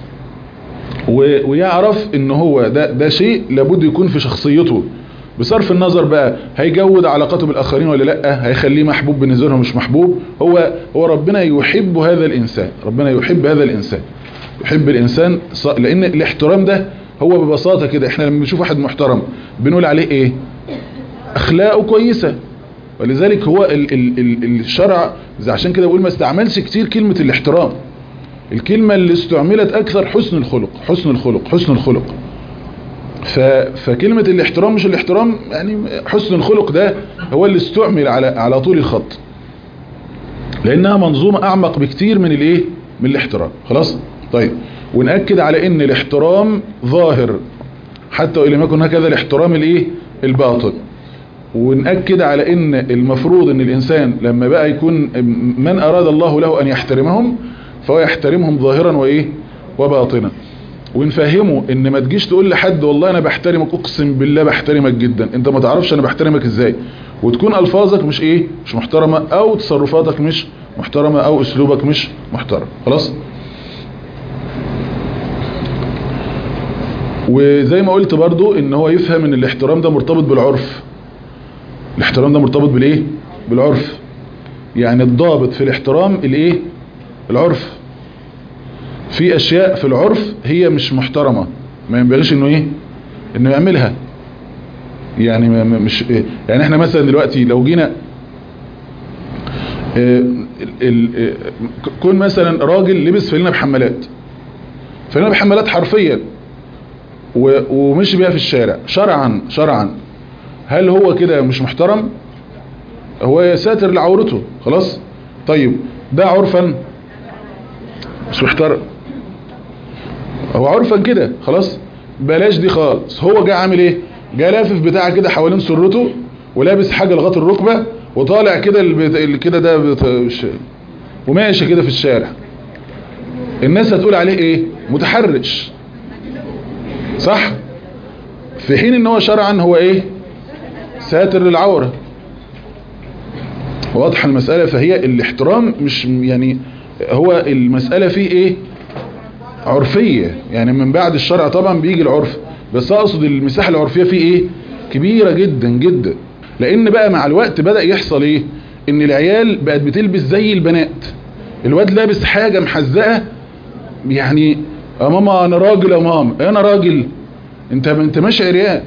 ويعرف ان هو ده ده شيء لابد يكون في شخصيته، بصرف النظر بقى هيجود علاقاته بالاخرين ولا لا، هيخليه محبوب بالنسبه لهم مش محبوب. هو هو ربنا يحب هذا الانسان، ربنا يحب هذا الانسان، يحب الانسان، لان الاحترام ده هو ببساطه كده، احنا لما بنشوف واحد محترم بنقول عليه ايه؟ اخلاقه كويسه. ولذلك هو ال ال ال الشرع عشان كده بقول ما استعملش كتير كلمه الاحترام، الكلمه اللي استعملت اكثر حسن الخلق، حسن الخلق، حسن الخلق. فكلمة الاحترام مش الاحترام يعني، حسن الخلق ده هو اللي استعمل على على طول الخط، لانها منظومة اعمق بكتير من الايه؟ من الاحترام. خلاص؟ طيب، ونأكد على ان الاحترام ظاهر حتى وإن لم يكن هكذا الاحترام الايه؟ الباطن. ونأكد على ان المفروض ان الانسان لما بقى يكون من اراد الله له ان يحترمهم فهو يحترمهم ظاهرا وايه؟ وباطنا. ونفهمه ان ما تجيش تقول لحد والله انا بحترمك، اقسم بالله بحترمك جدا، انت ما تعرفش انا بحترمك ازاي، وتكون الفاظك مش ايه؟ مش محترمة، او تصرفاتك مش محترمة، او اسلوبك مش محترم. خلاص؟ وزي ما قلت برضو ان هو يفهم ان الاحترام ده مرتبط بالعرف، الاحترام ده مرتبط بالايه؟ بالعرف. يعني الضابط في الاحترام الايه؟ العرف. في اشياء في العرف هي مش محترمة، ما ينبغيش انه ايه؟ انه يعملها. يعني مش إيه؟ يعني احنا مثلا دلوقتي لو جينا اه ال ال كون مثلا راجل لبس فانلة بحمالات، فانلة بحمالات حرفيا ومشي بيها في الشارع، شرعا شرعا هل هو كده مش محترم؟ هو ساتر لعورته. خلاص؟ طيب ده عرفا مش محترم، هو عرفا كده. خلاص؟ بلاش دي خالص. هو جاء عامل ايه؟ جاء لافف بتاع كده حوالين سرته، ولابس حاجة لغاية الركبة، وطالع كده اللي كده ده وماشي كده في الشارع، الناس هتقول عليه ايه؟ متحرش، صح؟ في حين ان هو شرعا هو ايه؟ ساتر للعورة. واضحة المسألة. فهي الاحترام مش يعني، هو المسألة فيه ايه؟ عرفية. يعني من بعد الشرع طبعا بيجي العرف، بس اقصد المساحة العرفية فيه ايه؟ كبيرة جدا جدا. لان بقى مع الوقت بدأ يحصل ايه؟ ان العيال بقت بتلبس زي البنات، الواد لابس حاجة محزقة، يعني يا ماما انا راجل، يا ماما انا راجل، انت انت ماشي عريان.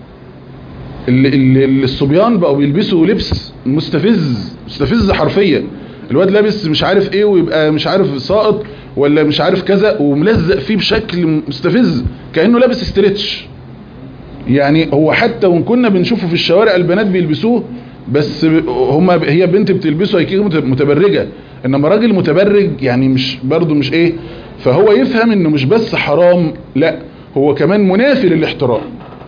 الصبيان بقوا بيلبسوا لبس مستفز، مستفز حرفيا. الواد لابس مش عارف ايه، ويبقى مش عارف ساقط ولا مش عارف كذا، وملزق فيه بشكل مستفز كأنه لابس استريتش. يعني هو حتى وان كنا بنشوفه في الشوارع البنات بيلبسوه، بس هما هي بنت بتلبسه هيكون متبرجة، انما راجل متبرج يعني مش برضه مش ايه. فهو يفهم انه مش بس حرام، لا هو كمان منافي للاحترام.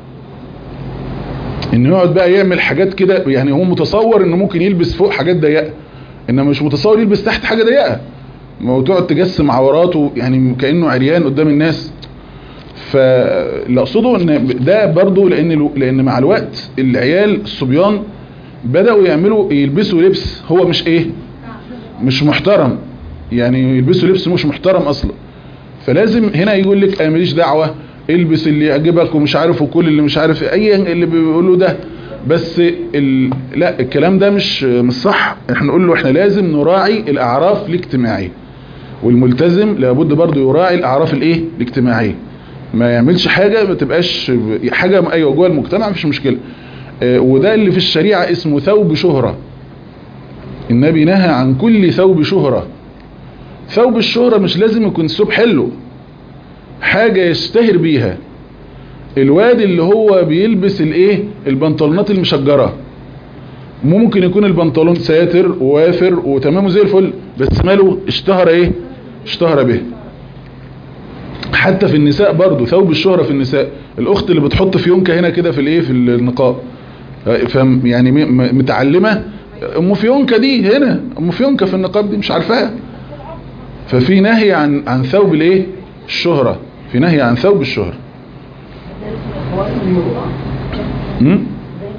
انه يقعد بقى يعمل حاجات كده، يعني هو متصور انه ممكن يلبس فوق حاجات ضيقه، انما مش متصور يلبس تحت حاجه ضيقه، ما هو تقعد تجسم عوراته يعني كانه عريان قدام الناس. فاللي اقصده ان ده برضه لان لان مع الوقت العيال الصبيان بداوا يعملوا يلبسوا لبس هو مش ايه؟ مش محترم، يعني يلبسوا لبس مش محترم اصلا. فلازم هنا يقول لك انا ماليش دعوه، البس اللي يعجبك ومش عارف، وكل اللي مش عارف اي اللي بيقولوا ده. بس ال... لا الكلام ده مش مش صح. احنا نقول له احنا لازم نراعي الاعراف الاجتماعيه، والملتزم لابد برضه يراعي الاعراف الايه؟ الاجتماعيه. ما يعملش حاجه ما تبقاش حاجه ايوه جوه المجتمع مفيش مشكله. اه وده اللي في الشريعه اسمه ثوب شهره. النبي نهى عن كل ثوب شهره. ثوب الشهره مش لازم يكون ثوب حلو، حاجة يشتهر بيها. الواد اللي هو بيلبس الايه؟ البنطلونات المشجرة، ممكن يكون البنطلون ساتر ووافر وتمامه زي الفل، بس ماله؟ اشتهر ايه؟ اشتهر به. حتى في النساء برضو ثوب الشهرة في النساء، الاخت اللي بتحط فيونكة هنا كده في الايه؟ في النقاب، فهم يعني متعلمة ام فيونكة دي هنا، ام فيونكة في النقاب دي مش عارفاها. ففي نهي عن عن ثوب الايه؟ الشهرة، في نهي عن ثوب الشهرة.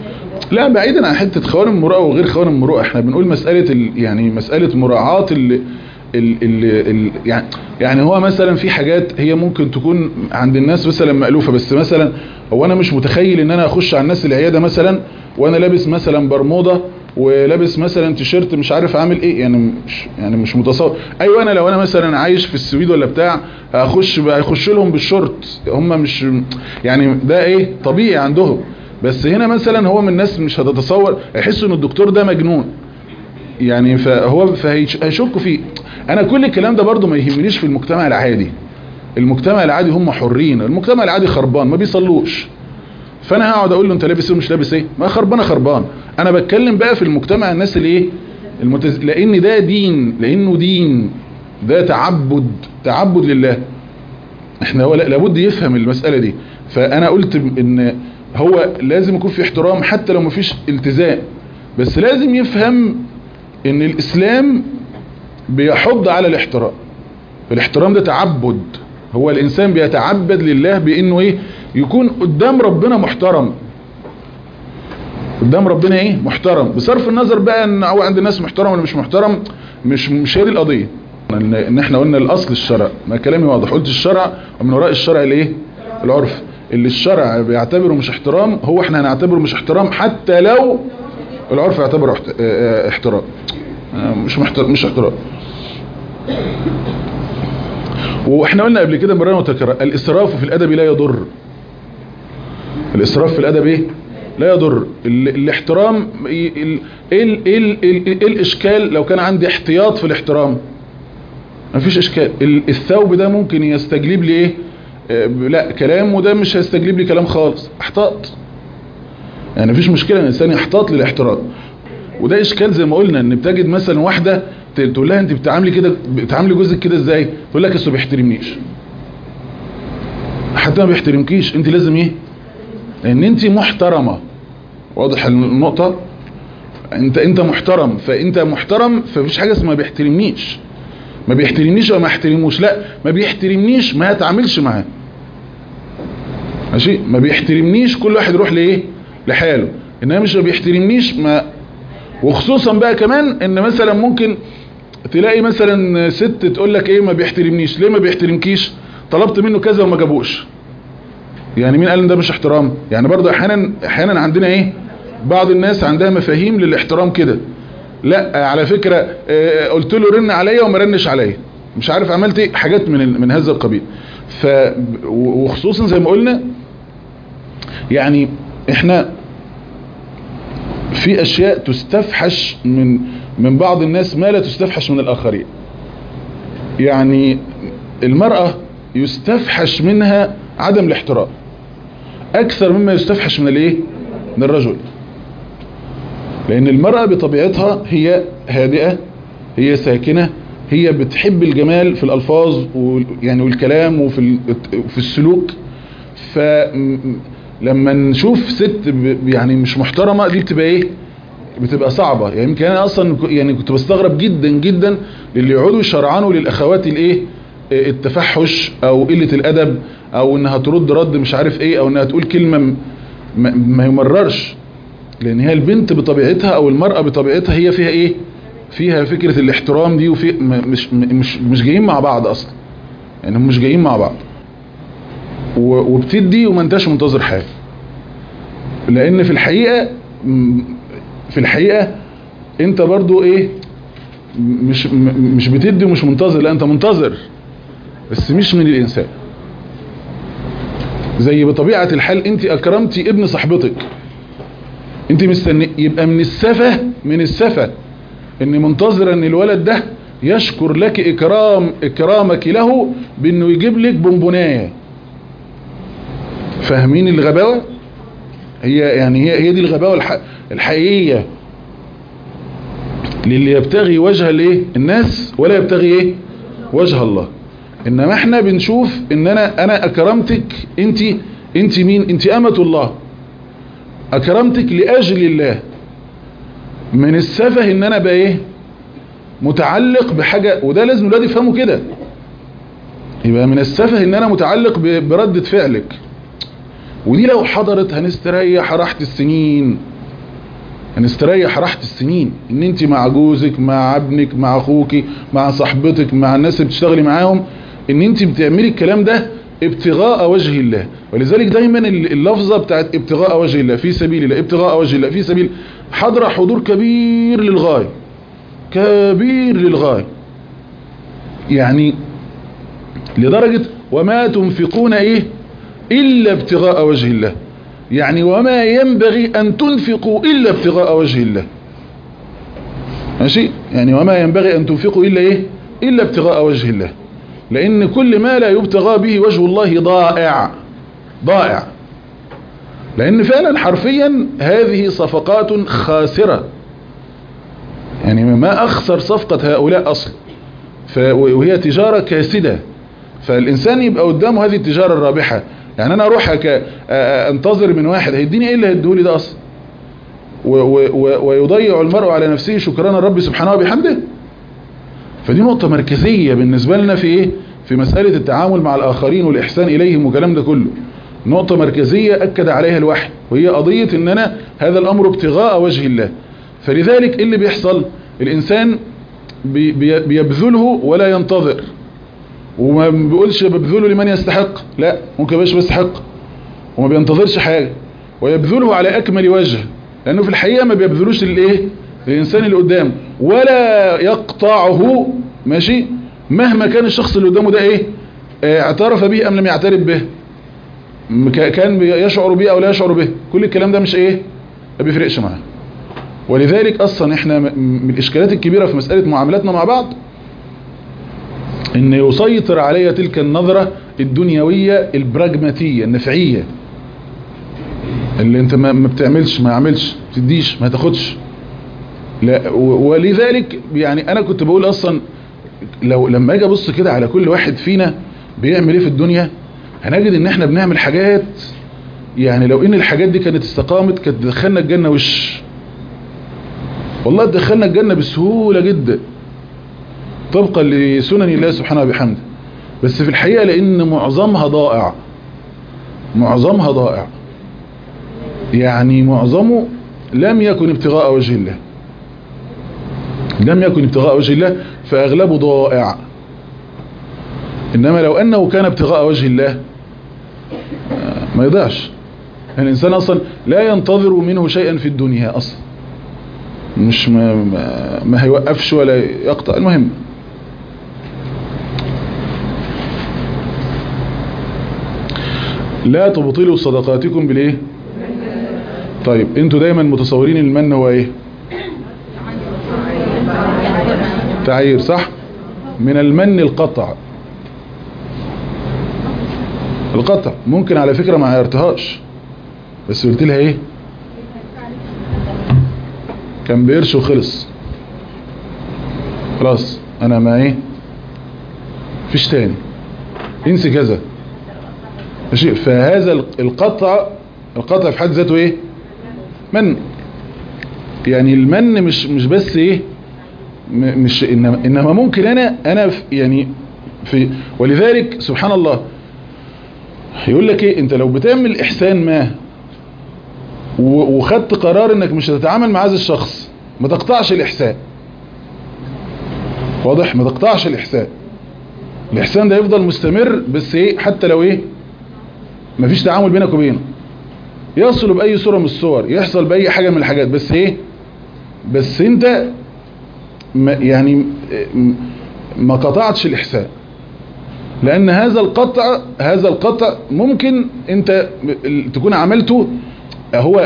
لا بعيدا عن حته خوارم المروءه وغير خوارم المروءه، احنا بنقول مساله ال يعني مساله مراعاه ال ال ال ال يعني يعني هو مثلا في حاجات هي ممكن تكون عند الناس مثلا مألوفه، بس مثلا هو انا مش متخيل ان انا اخش على الناس العياده مثلا وانا لابس مثلا برموده ولابس مثلا تيشيرت مش عارف اعمل ايه، يعني مش يعني مش متصور. ايوه انا لو انا مثلا عايش في السويد ولا بتاع هخش هيخش لهم بالشورت، هم مش يعني ده ايه طبيعي عندهم. بس هنا مثلا هو من الناس مش هتتصور، يحسوا ان الدكتور ده مجنون يعني، فهو فهيشكوا فيه. انا كل الكلام ده برضو ما يهمنيش في المجتمع العادي. المجتمع العادي هم حرين، المجتمع العادي خربان ما بيصلوش، فانا هقعد اقول له انت لابس ايه ومش لابس ايه، ما خربانه خربان. انا بتكلم بقى في المجتمع الناس اللي ايه المتز... لان ده دين، لانه دين ده تعبد تعبد لله. احنا هو لابد يفهم المسألة دي. فانا قلت ان هو لازم يكون في احترام حتى لو مفيش التزام، بس لازم يفهم ان الاسلام بيحض على الاحترام. الاحترام ده تعبد، هو الانسان بيتعبد لله بانه ايه يكون قدام ربنا محترم، قدام ربنا ايه محترم، بصرف النظر بقى ان هو عند الناس محترم ولا مش محترم، مش مش هي دي القضيه. ان احنا قلنا الاصل الشرع، ما كلامي واضح، قلت الشرع ومن وراء الشرع الايه العرف. اللي الشرع بيعتبره مش احترام هو احنا هنعتبره مش احترام حتى لو العرف يعتبره احترام، مش محترم مش احترام. واحنا قلنا قبل كده مرة متكررة الاسراف في الادب لا يضر. الاسراف في الادب ايه لا يضر. الاحترام ايه ايه الاشكال لو كان عندي احتياط في الاحترام؟ مفيش اشكال. الثوب ده ممكن يستجلب لي ايه اه لا كلام، وده مش هيستجلب لي كلام خالص، احتاط. يعني مفيش مشكلة ان الانسان يحتاط للاحترام. وده اشكال زي ما قلنا، ان بتجد مثلا واحدة تقول لها انت بتعاملي كده بتعاملي جوزك كده ازاي، تقول لك اصله بيحترمنيش. حتى ما بيحترمكيش انت لازم ايه، لان انت محترمة. واضح النقطة؟ انت انت محترم، فانت محترم، فمفيش حاجة اسمها بيحترمنيش. ما بيحترمنيش وما احترموش، لا ما بيحترمنيش ما هتعاملش معاه، ماشي؟ ما بيحترمنيش كل واحد يروح لايه لحاله، انما مش ما بيحترمنيش. ما وخصوصا بقى كمان ان مثلا ممكن تلاقي مثلا ست تقول لك ايه ما بيحترمنيش. ليه ما بيحترمكيش؟ طلبت منه كذا وما جابوش. يعني مين قال ان ده مش احترام؟ يعني برضه احيانا احيانا عندنا ايه بعض الناس عندها مفاهيم للاحترام كده. لا على فكرة اه قلت له رن عليا وما رنش عليا، مش عارف عملت ايه، حاجات من من هذا القبيل. ف وخصوصا زي ما قلنا يعني احنا في اشياء تستفحش من من بعض الناس ما لا تستفحش من الاخرين. يعني المرأة يستفحش منها عدم الاحترام اكثر مما يستفحش من الايه من الرجل، لان المرأة بطبيعتها هي هادئة، هي ساكنة، هي بتحب الجمال في الالفاظ يعني والكلام وفي في السلوك. فلما نشوف ست يعني مش محترمة دي بتبقى ايه بتبقى صعبة. يعني يمكن انا اصلا يعني كنت بستغرب جدا جدا للي يقعدوا يشرعنوا للاخوات الايه التفحش او قلة الادب او انها ترد رد مش عارف ايه او انها تقول كلمة ما يمررش. لان هي البنت بطبيعتها او المرأة بطبيعتها هي فيها ايه فيها فكرة الاحترام دي، وفي مش مش مش جايين مع بعض اصلا، يعني هم مش جايين مع بعض. وبتدي وما انتش منتظر حاجة، لان في الحقيقة في الحقيقة انت برضو ايه مش مش بتدي ومش منتظر، لا انت منتظر بس مش من الانسان. زي بطبيعة الحال انت اكرمتي ابن صاحبتك، انت مستني يبقى من السفة من السفة اني منتظر ان الولد ده يشكر لك اكرام اكرامك له بانه يجيب لك بونبونايه. فاهمين الغباوة؟ هي يعني هي هي دي الغباوة الح... الحقيقية للي يبتغي وجه الايه الناس ولا يبتغي ايه وجه الله. انما احنا بنشوف ان انا انا اكرمتك، انت انت مين؟ انت امة الله، اكرمتك لاجل الله. من السفه ان انا بقى ايه متعلق بحاجة، وده لازم الولاد يفهموا كده. يبقى من السفه ان انا متعلق بردة فعلك، ودي لو حضرت هنستريح راحة السنين. هنستريح راحة السنين ان انت مع جوزك، مع ابنك، مع اخوك، مع صاحبتك، مع الناس اللي بتشتغلي معاهم، ان انت بتعملي الكلام ده ابتغاء وجه الله. ولذلك دايما اللفظة بتاعت ابتغاء وجه الله، في سبيل الله، ابتغاء وجه الله، في سبيل، حضر حضور كبير للغاية، كبير للغاية. يعني لدرجة وما تنفقون ايه الا ابتغاء وجه الله، يعني وما ينبغي ان تنفقوا الا ابتغاء وجه الله. ماشي؟ يعني وما ينبغي ان تنفقوا الا ايه الا ابتغاء وجه الله، لان كل ما لا يبتغى به وجه الله ضائع ضائع. لان فعلا حرفيا هذه صفقات خاسرة، يعني ما اخسر صفقة هؤلاء اصلا، وهي تجارة كاسدة. فالانسان يبقى قدامه هذه التجارة الرابحة، يعني انا اروح انتظر من واحد هيديني ايه اللي هيديهولي ده اصلا، ويضيع المرء على نفسه شكران الرب سبحانه وبحمده. فدي نقطة مركزية بالنسبة لنا في ايه في مسألة التعامل مع الاخرين والاحسان اليهم وكلام ده كله. نقطة مركزية اكد عليها الوحي، وهي قضية ان انا هذا الامر ابتغاء وجه الله. فلذلك ايه اللي بيحصل؟ الانسان بي بيبذله ولا ينتظر، وما بيقولش ببذله لمن يستحق، لا، ممكن يبقاش بيستحق وما بينتظرش حاجة، ويبذله على اكمل وجه، لانه في الحقيقة ما بيبذلوش للايه للانسان اللي قدامه، ولا يقطعه. ماشي؟ مهما كان الشخص اللي قدامه ده ايه اه اعترف به ام لم يعترف به، كان يشعر به او لا يشعر به، كل الكلام ده مش ايه ما بيفرقش معاه. ولذلك اصلا احنا من الاشكالات الكبيرة في مسألة معاملاتنا مع بعض ان يسيطر علي تلك النظرة الدنيوية البراجماتية النفعية، اللي انت ما بتعملش، ما عملش، ما تديش، ما تاخدش. لا، ولذلك يعني انا كنت بقول اصلا لو لما اجي ابص كده على كل واحد فينا بيعمل ايه في الدنيا، هنجد ان احنا بنعمل حاجات، يعني لو ان الحاجات دي كانت استقامت كانت تدخلنا الجنة وش، والله تدخلنا الجنة بسهولة جدا طبقا لسنن الله سبحانه وبحمده. بس في الحقيقة لان معظمها ضائع، معظمها ضائع، يعني معظمه لم يكن ابتغاء وجه الله، لم يكن ابتغاء وجه الله، فاغلبه ضائع. انما لو انه كان ابتغاء وجه الله ما يضيعش. الانسان اصلا لا ينتظر منه شيئا في الدنيا اصلا، مش ما, ما, ما هيوقفش ولا يقطع. المهم لا تبطلوا صدقاتكم بالايه؟ طيب انتوا دايما متصورين المن هو ايه؟ تعيير، صح؟ من المن القطع، القطع. ممكن على فكرة ما عيرتهاش بس قلت لها ايه كان بيرش وخلص خلاص، انا ما ايه فيش تاني، انسي كذا. ماشي؟ فهذا القطع، القطع في حد ذاته ايه؟ من. يعني المن مش مش بس ايه مش انما, إنما ممكن انا انا في يعني في. ولذلك سبحان الله يقول لك ايه، انت لو بتعمل احسان ما وخدت قرار انك مش هتتعامل مع هذا الشخص، ما تقطعش الاحسان. واضح؟ ما تقطعش الاحسان، الاحسان ده يفضل مستمر، بس ايه حتى لو ايه مفيش تعامل بينك وبينه، يصل باي صورة من الصور، يحصل باي حاجة من الحاجات، بس ايه بس انت ما يعني ما قطعتش الاحسان. لان هذا القطع هذا القطع ممكن انت تكون عملته. هو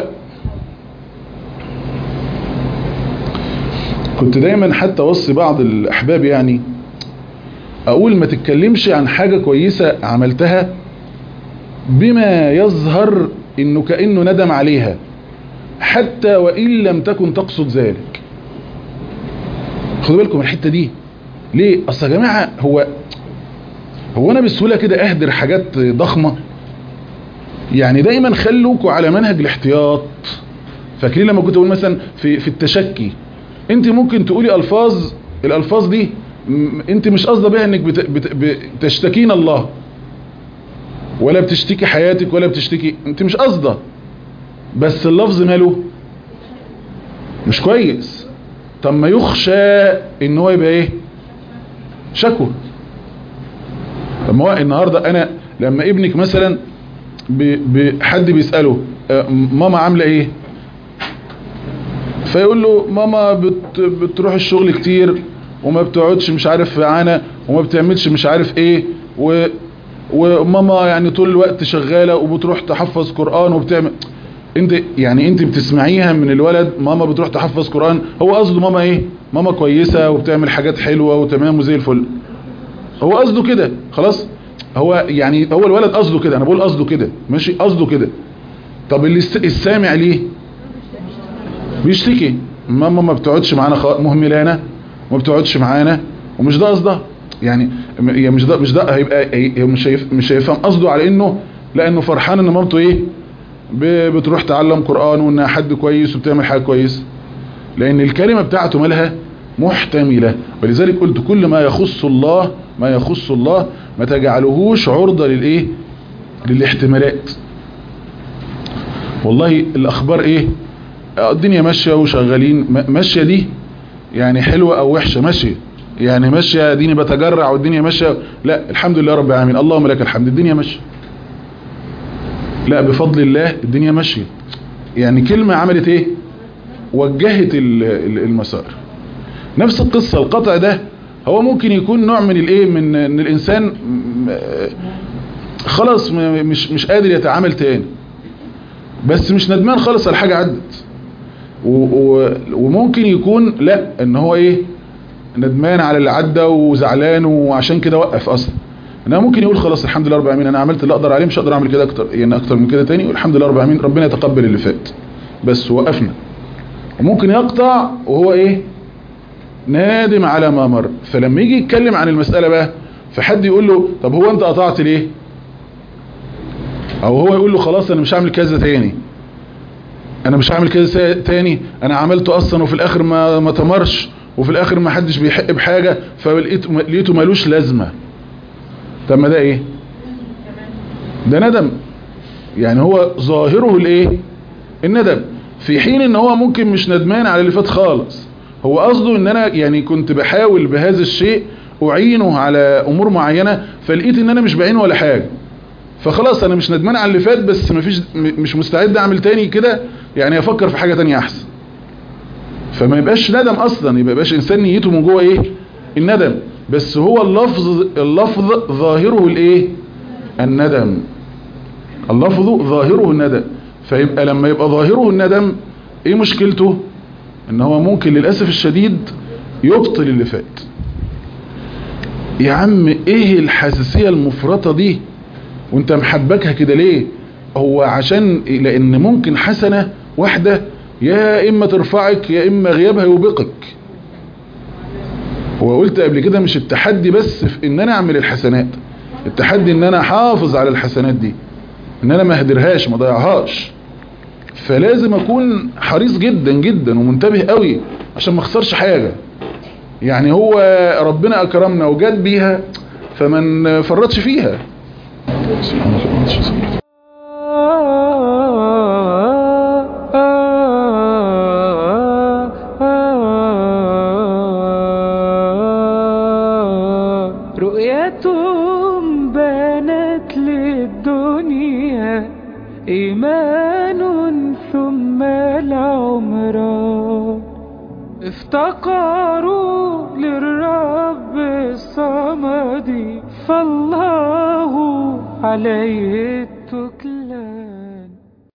كنت دايما حتى اوصي بعض الاحباب، يعني اقول ما تتكلمش عن حاجة كويسة عملتها بما يظهر انه كأنه ندم عليها، حتى وان لم تكن تقصد ذلك. خدوا بالكم الحتة دي ليه؟ اصل يا جماعة هو هو انا بسهولة كده اهدر حاجات ضخمة؟ يعني دايما خلوكوا على منهج الاحتياط. فاكرين لما كنت اقول مثلا في في التشكي، انت ممكن تقولي الفاظ، الالفاظ دي انت مش قصده بيها انك بت بت بتشتكين الله، ولا بتشتكي حياتك، ولا بتشتكي، انت مش قصده، بس اللفظ ماله مش كويس. طب ما يخشى ان هو يبقى ايه؟ شكوى. طب ما هو النهارده انا لما ابنك مثلا حد بيساله ماما عامله ايه، فيقول له ماما بت بتروح الشغل كتير وما بتقعدش مش عارف معانا وما بتعملش مش عارف ايه، و وماما يعني طول الوقت شغاله وبتروح تحفظ قرآن وبتعمل. انت يعني انت بتسمعيها من الولد ماما بتروح تحفظ قرآن، هو قصده ماما ايه؟ ماما كويسه وبتعمل حاجات حلوه وتمام وزي الفل، هو قصده كده خلاص. هو يعني هو الولد قصده كده، انا بقول قصده كده ماشي، قصده كده. طب اللي السامع ليه بيشتكي ماما ما بتقعدش معانا مهملانا وما بتقعدش معانا، ومش ده قصده يعني، مش ده مش ده هيبقى مش هيف مش هيفهم قصده على انه لانه فرحان ان مامته ايه بتروح تعلم قرآن وانها حد كويس وبتعمل حاجه كويس، لان الكلمه بتاعته مالها محتمله. ولذلك قلت كل ما يخص الله ما يخص الله ما تجعلهوش عرضه للايه؟ للاحتمالات. والله الاخبار ايه؟ الدنيا ماشيه وشغالين، ماشيه دي يعني حلوه او وحشه؟ ماشيه يعني ماشيه ديني بتجرع والدنيا ماشيه؟ لا الحمد لله رب العالمين اللهم لك الحمد الدنيا ماشيه. لا بفضل الله الدنيا ماشيه. يعني كلمه عملت ايه؟ وجهت المسار. نفس القصه القطع ده هو ممكن يكون نوع من الايه؟ من ان الانسان خلاص مش مش قادر يتعامل تاني، بس مش ندمان خالص على حاجه عدت. وممكن يكون لا ان هو ايه؟ ندمان على اللي عدى وزعلان وعشان كده وقف اصلا. انا ممكن يقول خلاص الحمد لله رب العالمين انا عملت اللي اقدر عليه، مش هقدر اعمل كده اكتر يعني اكتر من كده تاني، والحمد لله رب العالمين ربنا يتقبل اللي فات بس وقفنا. وممكن يقطع وهو ايه؟ نادم على ما مر. فلما يجي يتكلم عن المسألة بقى فحد يقول له طب هو انت قطعت ليه؟ او هو يقول له خلاص انا مش هعمل كذا تاني، انا مش هعمل كذا تاني، انا عملته اصلا وفي الاخر ما ما تمرش وفي الاخر ما حدش بيحق بحاجة فلقيته لقيته مالوش لازمة. طب ما ده ايه؟ ده ندم. يعني هو ظاهره الايه؟ الندم، في حين ان هو ممكن مش ندمان على اللي فات خالص، هو قصده ان انا يعني كنت بحاول بهذا الشيء اعينه على امور معينة فلقيت ان انا مش بعينه ولا حاجة، فخلاص انا مش ندمان على اللي فات بس مفيش مش مستعد اعمل تاني كده، يعني افكر في حاجة تانية احسن. فما يبقاش ندم اصلا، يبقى يبقاش انسان نيته من جوه ايه؟ الندم، بس هو اللفظ اللفظ ظاهره الايه؟ الندم. اللفظ ظاهره الندم. فيبقى لما يبقى ظاهره الندم ايه مشكلته؟ ان هو ممكن للأسف الشديد يبطل اللي فات. يا عم ايه الحساسية المفرطة دي وانت محبكها كده ليه؟ هو عشان لان ممكن حسنة واحدة يا اما ترفعك يا اما غيابها يوبقك. وقلت قبل كده مش التحدي بس في ان انا اعمل الحسنات، التحدي ان انا احافظ على الحسنات دي، ان انا ما اهدرهاش ما ضيعهاش. فلازم اكون حريص جدا جدا ومنتبه قوي عشان ما اخسرش حاجة. يعني هو ربنا اكرمنا وجات بيها فمن فرطش فيها. سبحان الله. رؤيتهم بانت للدنيا إيمان ثم العمران، افتقروا للرب الصمد فالله عليه التكلان.